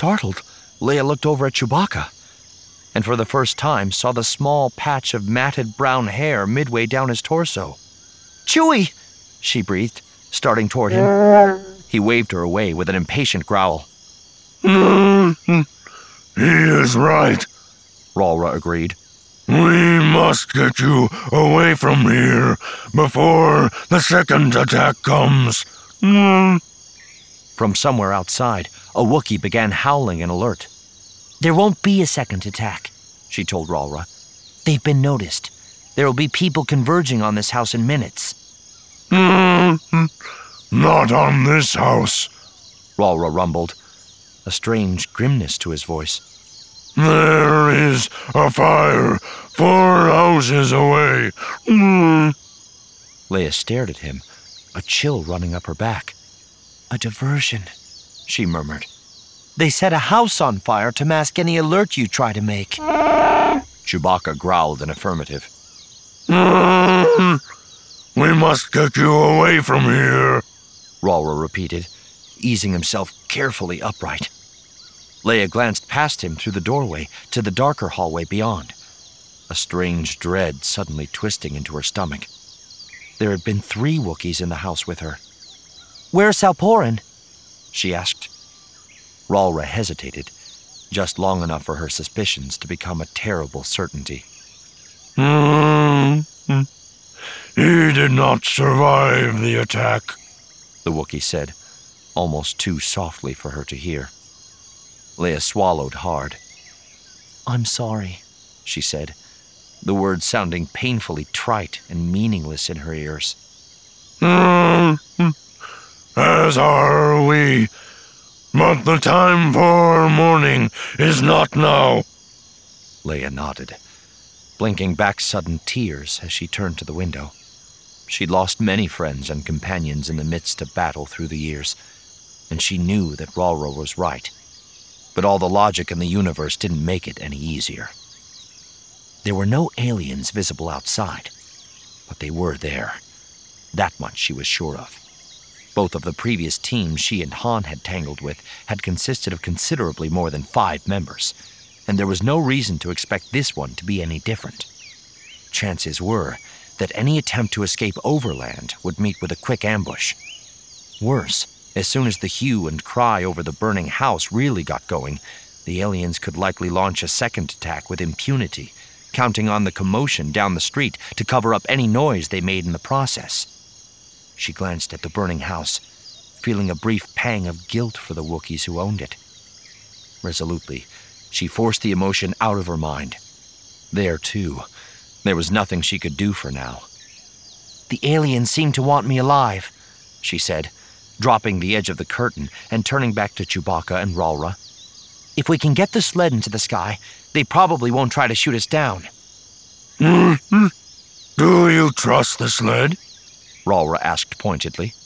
Startled, Leia looked over at Chewbacca, and for the first time saw the small patch of matted brown hair midway down his torso. "Chewie!" she breathed, starting toward him. He waved her away with an impatient growl. He is right, Ralra agreed. We must get you away from here before the second attack comes. From somewhere outside, a Wookiee began howling in alert. "There won't be a second attack," she told Ralra. "They've been noticed. There will be people converging on this house in minutes." Not on this house, Ralra rumbled, a strange grimness to his voice. There is a fire 4 houses away. Leia stared at him, a chill running up her back. "A diversion," she murmured. "They set a house on fire to mask any alert you try to make." Chewbacca growled in affirmative. We must get you away from here, Ralra repeated, easing himself carefully upright. Leia glanced past him through the doorway to the darker hallway beyond, a strange dread suddenly twisting into her stomach. There had been 3 Wookiees in the house with her. "Where's Salporin?" she asked. Ralra hesitated, just long enough for her suspicions to become a terrible certainty. He did not survive the attack, the Wookiee said, almost too softly for her to hear. Leia swallowed hard. "I'm sorry," she said, the words sounding painfully trite and meaningless in her ears. As are we, but the time for mourning is not now. Leia nodded, blinking back sudden tears as she turned to the window. She'd lost many friends and companions in the midst of battle through the years, and she knew that Ralra was right. But all the logic in the universe didn't make it any easier. There were no aliens visible outside, but they were there. That much she was sure of. Both of the previous teams she and Han had tangled with had consisted of considerably more than 5 members, and there was no reason to expect this one to be any different. Chances were that any attempt to escape overland would meet with a quick ambush. Worse, as soon as the hue and cry over the burning house really got going, the aliens could likely launch a second attack with impunity, counting on the commotion down the street to cover up any noise they made in the process. She glanced at the burning house, feeling a brief pang of guilt for the Wookiees who owned it. Resolutely, she forced the emotion out of her mind. There, too, there was nothing she could do for now. "The aliens seem to want me alive," she said, dropping the edge of the curtain and turning back to Chewbacca and Ralra. "If we can get the sled into the sky, they probably won't try to shoot us down." Do you trust the sled? Ralra asked pointedly.